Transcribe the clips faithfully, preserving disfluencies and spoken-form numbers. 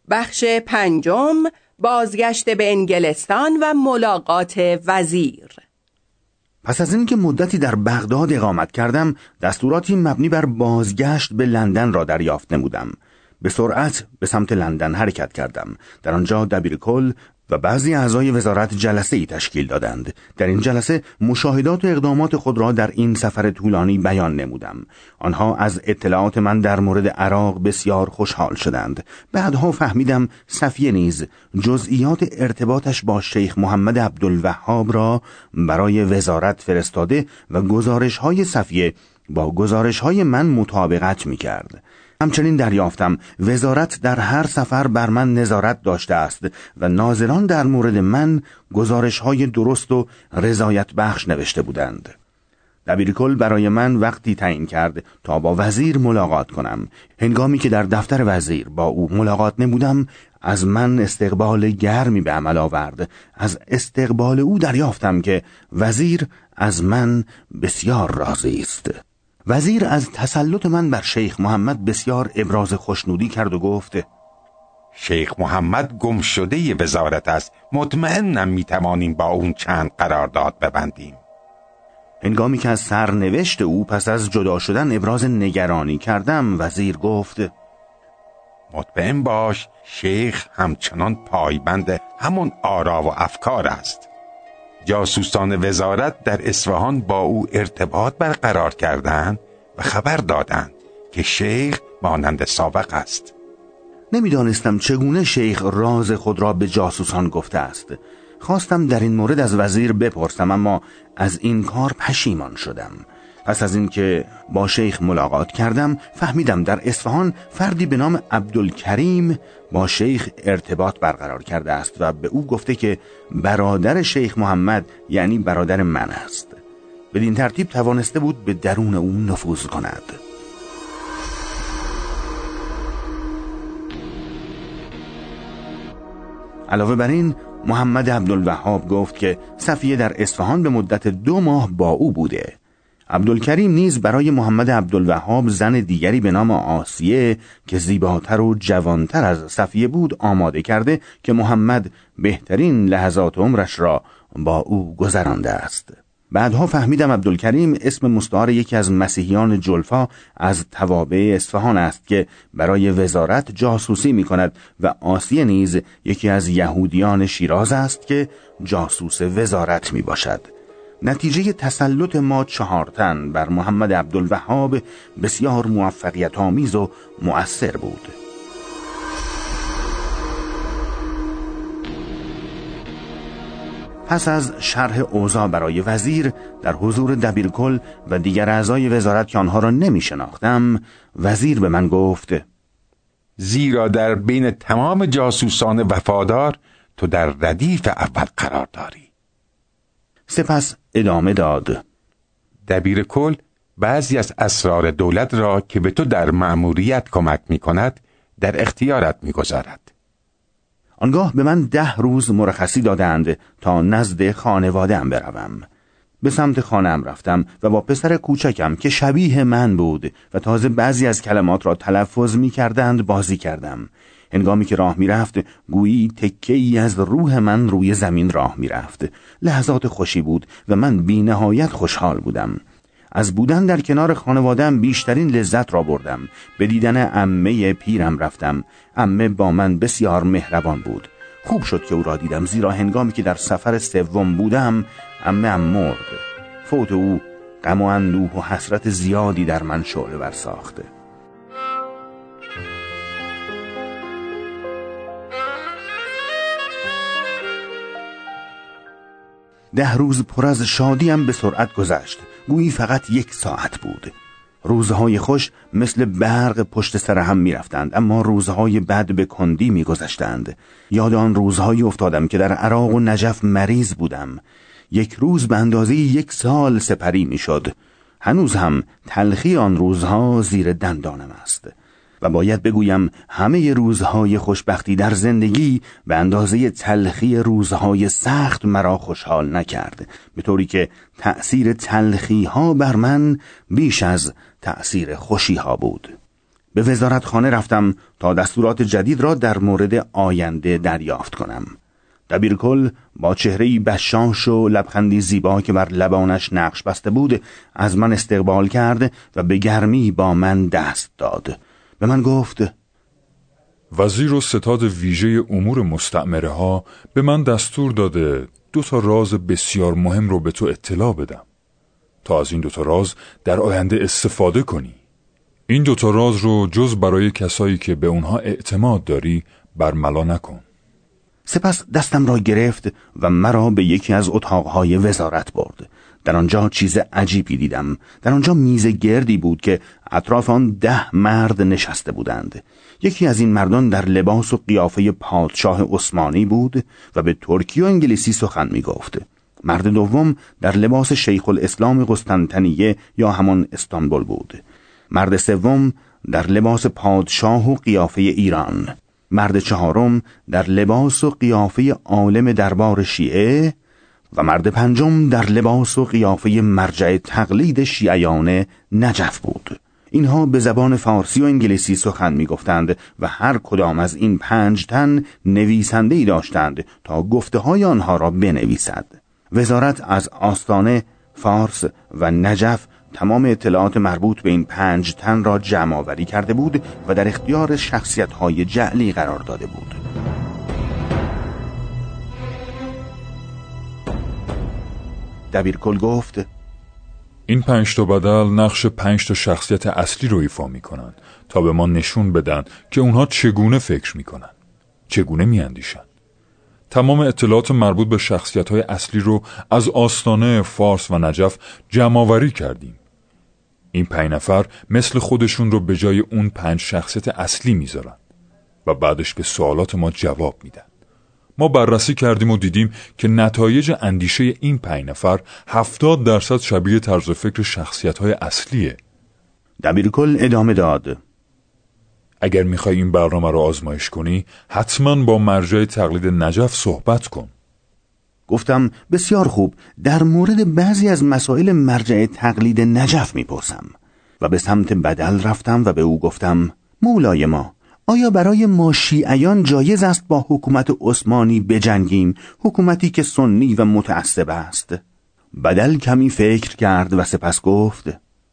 بخش پنجم، بازگشت به انگلستان و ملاقات وزیر. پس از اینکه مدتی در بغداد اقامت کردم، دستوراتی مبنی بر بازگشت به لندن را دریافت نمودم. به سرعت به سمت لندن حرکت کردم. در آنجا دبیرکل و بعضی اعضای وزارت جلسه‌ای تشکیل دادند. در این جلسه مشاهدات و اقدامات خود را در این سفر طولانی بیان نمودم. آنها از اطلاعات من در مورد عراق بسیار خوشحال شدند. بعدها فهمیدم صفیه نیز جزئیات ارتباطش با شیخ محمد عبدالوهاب را برای وزارت فرستاده و گزارش‌های صفیه با گزارش‌های من مطابقت می‌کرد. همچنین دریافتم وزارت در هر سفر بر من نظارت داشته است و ناظران در مورد من گزارش‌های درست و رضایت بخش نوشته بودند. دبیرکل برای من وقتی تعیین کرد تا با وزیر ملاقات کنم. هنگامی که در دفتر وزیر با او ملاقات نمودم، از من استقبال گرمی به عمل آورد. از استقبال او دریافتم که وزیر از من بسیار راضی است. وزیر از تسلط من بر شیخ محمد بسیار ابراز خوشنودی کرد و گفت: شیخ محمد گم شده وزارت است. مطمئنم میتوانیم با اون چند قرارداد ببندیم. هنگامی که از سرنوشت او پس از جدا شدن ابراز نگرانی کردم، وزیر گفت: مطمئن باش شیخ همچنان پایبند همون آرا و افکار است. جاسوسان وزارت در اصفهان با او ارتباط برقرار کردند و خبر دادند که شیخ مانند سابق است. نمیدانستم چگونه شیخ راز خود را به جاسوسان گفته است. خواستم در این مورد از وزیر بپرسم، اما از این کار پشیمان شدم. پس از اینکه با شیخ ملاقات کردم، فهمیدم در اصفهان فردی به نام عبدالکریم با شیخ ارتباط برقرار کرده است و به او گفته که برادر شیخ محمد یعنی برادر من است. بدین ترتیب توانسته بود به درون او نفوذ کند. علاوه بر این، محمد عبدالوهاب گفت که صفیه در اصفهان به مدت دو ماه با او بوده. عبدالکریم نیز برای محمد عبدالوهاب زن دیگری به نام آسیه که زیباتر و جوانتر از صفیه بود آماده کرده که محمد بهترین لحظات عمرش را با او گذرانده است. بعدها فهمیدم عبدالکریم اسم مستعار یکی از مسیحیان جلفا از توابع اصفهان است که برای وزارت جاسوسی می کند و آسیه نیز یکی از یهودیان شیراز است که جاسوس وزارت می باشد. نتیجه تسلط ما چهار تن بر محمد عبدالوهاب بسیار موفقیت آمیز و مؤثر بود. پس از شرح اوضاع برای وزیر در حضور دبیرکل و دیگر اعضای وزارت که آنها را نمی شناختم، وزیر به من گفت: زیرا در بین تمام جاسوسان وفادار تو در ردیف اول قرار داری. سپس ادامه داد: دبیرکل بعضی از اسرار دولت را که به تو در مأموریت کمک می کند در اختیارت می گذارد. آنگاه به من ده روز مرخصی دادند تا نزد خانواده‌ام بروم. به سمت خانه‌ام رفتم و با پسر کوچکم که شبیه من بود و تازه بعضی از کلمات را تلفظ می کردند بازی کردم. هنگامی که راه می رفت گویی تکه‌ای از روح من روی زمین راه می رفت. لحظات خوشی بود و من بی نهایت خوشحال بودم. از بودن در کنار خانواده‌ام بیشترین لذت را بردم. به دیدن عمه پیرم رفتم. عمه با من بسیار مهربان بود. خوب شد که او را دیدم، زیرا هنگامی که در سفر سوم بودم عمه‌ام مرد. فوت او غم و اندوه و حسرت زیادی در من شعله ور ساخته. ده روز پر از شادیم به سرعت گذشت. گویی فقط یک ساعت بود. روزهای خوش مثل برق پشت سر هم می رفتند، اما روزهای بد به کندی می گذشتند. یاد آن روزهایی افتادم که در عراق و نجف مریض بودم. یک روز به اندازه یک سال سپری می شد. هنوز هم تلخی آن روزها زیر دندانم است. و باید بگویم همه روزهای خوشبختی در زندگی به اندازه تلخی روزهای سخت مرا خوشحال نکرد، به طوری که تأثیر تلخی ها بر من بیش از تأثیر خوشی ها بود. به وزارتخانه رفتم تا دستورات جدید را در مورد آینده دریافت کنم. دبیرکل با چهره‌ای بشاش و لبخندی زیبا که بر لبانش نقش بسته بود از من استقبال کرد و به گرمی با من دست داد. به من گفت: وزیر و ستاد ویژه امور مستعمره ها به من دستور داده دو تا راز بسیار مهم رو به تو اطلاع بدم تا از این دو تا راز در آینده استفاده کنی. این دو تا راز رو جز برای کسایی که به اونها اعتماد داری برملا نکن. سپس دستم را گرفت و مرا به یکی از اتاقهای وزارت برد. در آنجا چیز عجیبی دیدم. در آنجا میز گردی بود که اطراف آن ده مرد نشسته بودند. یکی از این مردان در لباس و قیافه پادشاه عثمانی بود و به ترکی و انگلیسی سخن می گفت. مرد دوم در لباس شیخ الاسلام قسطنطنیه یا همان استانبول بود. مرد سوم در لباس پادشاه و قیافه ایران. مرد چهارم در لباس و قیافه عالم دربار شیعه و مرد پنجم در لباس و قیافه مرجع تقلید شیعیان نجف بود. اینها به زبان فارسی و انگلیسی سخن می گفتند و هر کدام از این پنج تن نویسنده‌ای داشتند تا گفته های آنها را بنویسد. وزارت از آستانه، فارس و نجف تمام اطلاعات مربوط به این پنج تن را جمع آوری کرده بود و در اختیار شخصیت‌های جعلی قرار داده بود. دبیرکل گفت: این پنج تا بدل نقش پنج تا شخصیت اصلی رو ایفا میکنن تا به ما نشون بدن که اونها چگونه فکر میکنن، چگونه میاندیشن. تمام اطلاعات مربوط به شخصیت‌های اصلی رو از آستانه، فارس و نجف جمع آوری کردیم. این پنج نفر مثل خودشون رو به جای اون پنج شخصیت اصلی میذارن و بعدش به سوالات ما جواب میدن. ما بررسی کردیم و دیدیم که نتایج اندیشه این پنج نفر هفتاد درصد شبیه طرز فکر شخصیت‌های اصلیه. دبیرکل ادامه داد: اگر میخوای این برنامه رو آزمایش کنی حتما با مرجع تقلید نجف صحبت کن. گفتم: بسیار خوب، در مورد بعضی از مسائل مرجع تقلید نجف میپرسم. و به سمت بدل رفتم و به او گفتم: مولای ما، آیا برای ما شیعیان جایز است با حکومت عثمانی بجنگیم، حکومتی که سنی و متعصب است؟ بدل کمی فکر کرد و سپس گفت: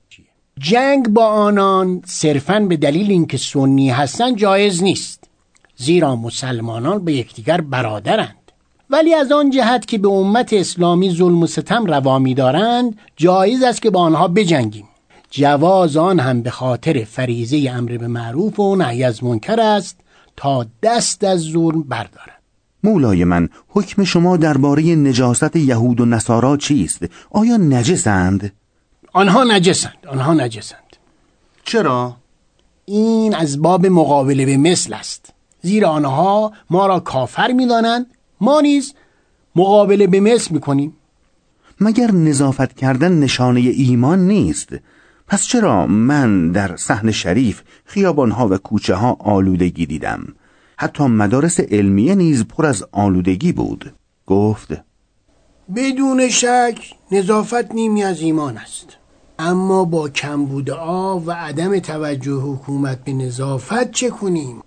جنگ با آنان صرفاً به دلیل اینکه سنی هستند جایز نیست، زیرا مسلمانان به یکدیگر برادرند. ولی از آن جهت که به امت اسلامی ظلم و ستم روا می‌دارند جایز است که با آنها بجنگیم. جواز آن هم به خاطر فریضه امر به معروف و نهی از منکر است تا دست از ظلم بردارند. مولای من، حکم شما درباره نجاست یهود و نصارا چیست؟ آیا نجسند؟ آنها نجسند، آنها نجسند. چرا؟ این از باب مقابله به مثل است، زیرا آنها ما را کافر می‌دانند، ما نیز مقابله به مثل می‌کنیم. مگر نظافت کردن نشانه ایمان نیست؟ پس چرا من در صحن شریف خیابانها و کوچه ها آلودگی دیدم؟ حتی مدارس علمیه نیز پر از آلودگی بود. گفت: بدون شک نظافت نیمی از ایمان است، اما با کمبود آب و عدم توجه حکومت به نظافت چه کنیم؟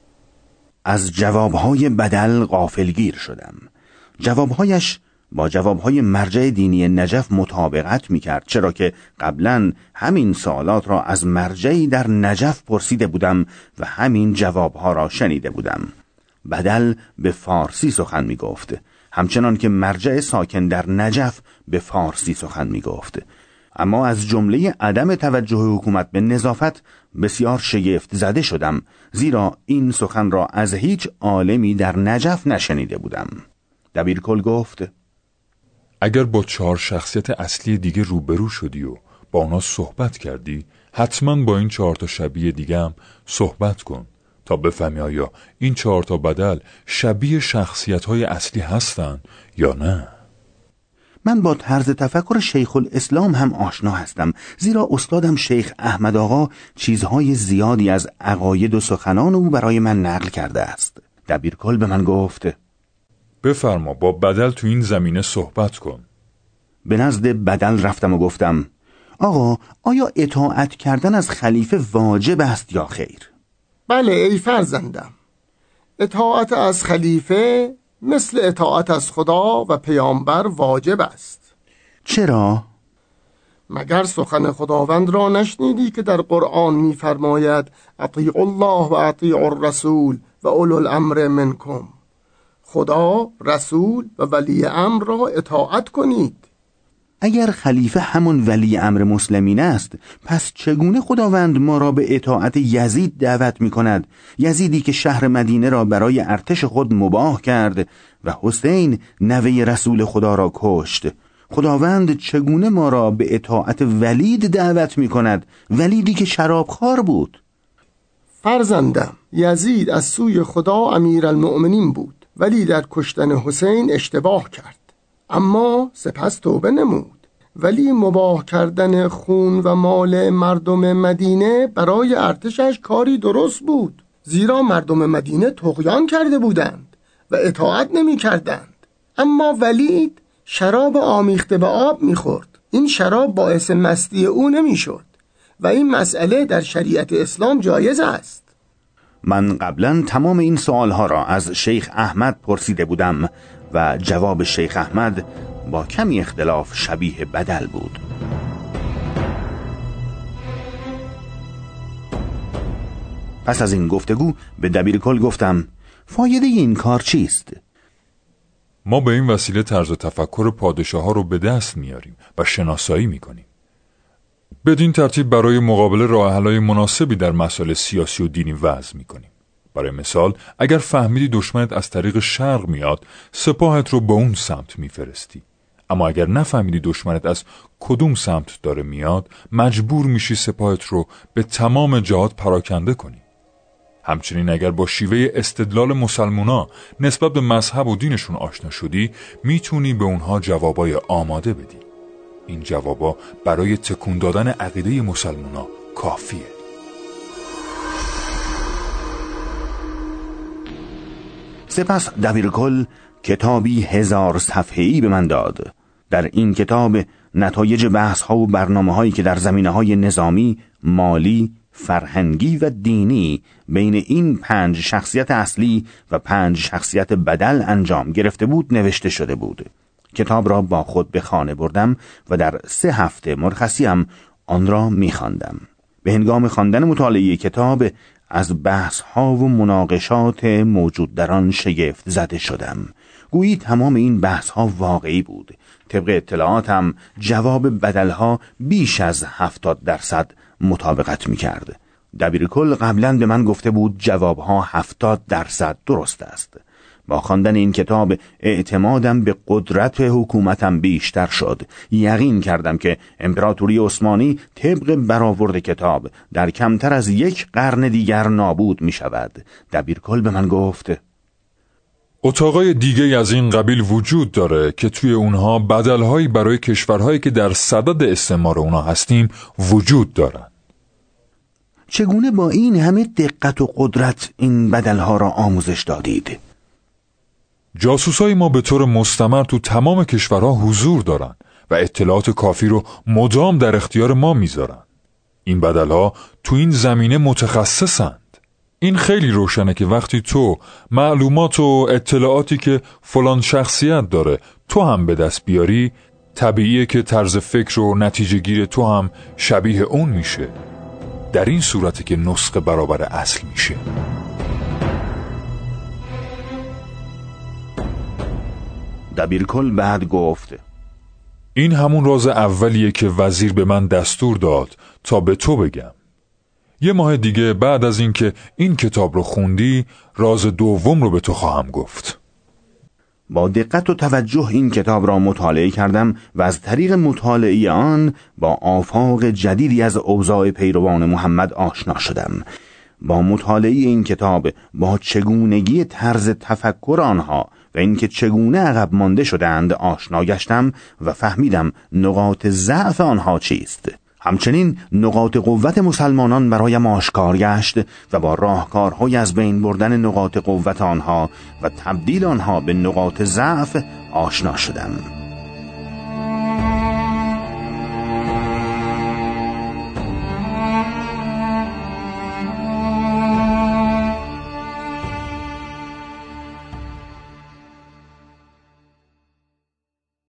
از جوابهای بدل غافلگیر شدم. جوابهایش با جوابهای مرجع دینی نجف مطابقت میکرد، چرا که قبلا همین سوالات را از مرجعی در نجف پرسیده بودم و همین جوابها را شنیده بودم. بدل به فارسی سخن میگفت، همچنان که مرجع ساکن در نجف به فارسی سخن میگفت. اما از جمله عدم توجه حکومت به نظافت بسیار شگفت زده شدم، زیرا این سخن را از هیچ عالمی در نجف نشنیده بودم. دبیرکل گفت: اگر با چهار شخصیت اصلی دیگه روبرو شدی و با اونا صحبت کردی، حتما با این چهار تا شبیه دیگه هم صحبت کن تا بفهمی آیا این چهار تا بدل شبیه شخصیت‌های اصلی هستن یا نه. من با طرز تفکر شیخ الاسلام هم آشنا هستم، زیرا استادم شیخ احمد آقا چیزهای زیادی از عقاید و سخنان او برای من نقل کرده است. دبیرکل به من گفت: بفرما با بدل تو این زمینه صحبت کن. به نزد بدل رفتم و گفتم: آقا، آیا اطاعت کردن از خلیفه واجب است یا خیر؟ بله ای فرزندم، اطاعت از خلیفه مثل اطاعت از خدا و پیامبر واجب است. چرا؟ مگر سخن خداوند را نشنیدی که در قرآن می‌فرماید اطیعوا الله و اطیعوا الرسول و اولو الامر منکم؟ خدا، رسول و ولی امر را اطاعت کنید. اگر خلیفه همون ولی امر مسلمین است، پس چگونه خداوند ما را به اطاعت یزید دعوت می کند؟ یزیدی که شهر مدینه را برای ارتش خود مباح کرد و حسین نوه رسول خدا را کشت. خداوند چگونه ما را به اطاعت ولید دعوت می کند؟ ولیدی که شرابخوار بود. فرزندم، یزید از سوی خدا امیرالمؤمنین بود، ولی در کشتن حسین اشتباه کرد، اما سپس توبه نمود. ولی مباح کردن خون و مال مردم مدینه برای ارتشش کاری درست بود، زیرا مردم مدینه طغیان کرده بودند و اطاعت نمی کردند. اما ولید شراب آمیخته به آب می خورد. این شراب باعث مستی او نمی شد و این مسئله در شریعت اسلام جایز است. من قبلا تمام این سوالها را از شیخ احمد پرسیده بودم و جواب شیخ احمد با کمی اختلاف شبیه بدل بود. پس از این گفتگو به دبیرکل گفتم فایده این کار چیست؟ ما به این وسیله طرز تفکر پادشاه ها رو به دست میاریم و شناسایی میکنیم. بدین ترتیب برای مقابله راه حل‌های مناسبی در مسائل سیاسی و دینی وضع میکنیم. برای مثال، اگر فهمیدی دشمنت از طریق شرق میاد، سپاهت رو به اون سمت میفرستی. اما اگر نفهمیدی دشمنت از کدوم سمت داره میاد، مجبور میشی سپاهت رو به تمام جهات پراکنده کنی. همچنین اگر با شیوه استدلال مسلمونا نسبت به مذهب و دینشون آشنا شدی، میتونی به اونها جوابای آماده بدی. این جوابا برای تکون دادن عقیده مسلمونا کافیه. سپس دبیرکل کتابی هزار صفحه‌ای به من داد. در این کتاب نتایج بحث ها و برنامه هایی که در زمینه های نظامی، مالی، فرهنگی و دینی بین این پنج شخصیت اصلی و پنج شخصیت بدل انجام گرفته بود نوشته شده بود. کتاب را با خود به خانه بردم و در سه هفته مرخصیم آن را می‌خواندم. به هنگام خواندن مطالعه کتاب از بحث ها و مناقشات موجود در آن شگفت زده شدم. گویی تمام این بحث ها واقعی بود. طبق اطلاعاتم جواب بدل ها بیش از هفتاد درصد مطابقت می کرد. دبیرکل قبلا به من گفته بود جواب ها هفتاد درصد درست است. با خواندن این کتاب اعتمادم به قدرت حکومتم بیشتر شد. یقین کردم که امپراتوری عثمانی طبق برآورد کتاب در کمتر از یک قرن دیگر نابود می شود. دبیرکل به من گفت اتاقای دیگه از این قبیل وجود داره که توی اونها بدلهایی برای کشورهایی که در صدد استعمار اونها هستیم وجود دارن. چگونه با این همه دقت و قدرت این بدلها را آموزش دادید؟ جاسوسای ما به طور مستمر تو تمام کشورها حضور دارن و اطلاعات کافی رو مدام در اختیار ما میذارن. این بدلها تو این زمینه متخصصن. این خیلی روشنه که وقتی تو معلومات و اطلاعاتی که فلان شخصیت داره تو هم به دست بیاری، طبیعیه که طرز فکر و نتیجه گیر تو هم شبیه اون میشه. در این صورتی که نسخه برابر اصل میشه. دبیرکل بعد گفت این همون راز اولیه که وزیر به من دستور داد تا به تو بگم. یه ماه دیگه بعد از این که این کتاب رو خوندی، راز دوم رو به تو خواهم گفت. با دقت و توجه این کتاب را مطالعه کردم و از طریق مطالعه آن با آفاق جدیدی از اوضاع پیروان محمد آشنا شدم. با مطالعه این کتاب با چگونگی طرز تفکر آنها و اینکه چگونه عقب مانده شدند آشنا گشتم و فهمیدم نقاط ضعف آنها چیست. همچنین نقاط قوت مسلمانان برایم آشکار گشت و با راهکارهای از بین بردن نقاط قوت آنها و تبدیل آنها به نقاط ضعف آشنا شدم.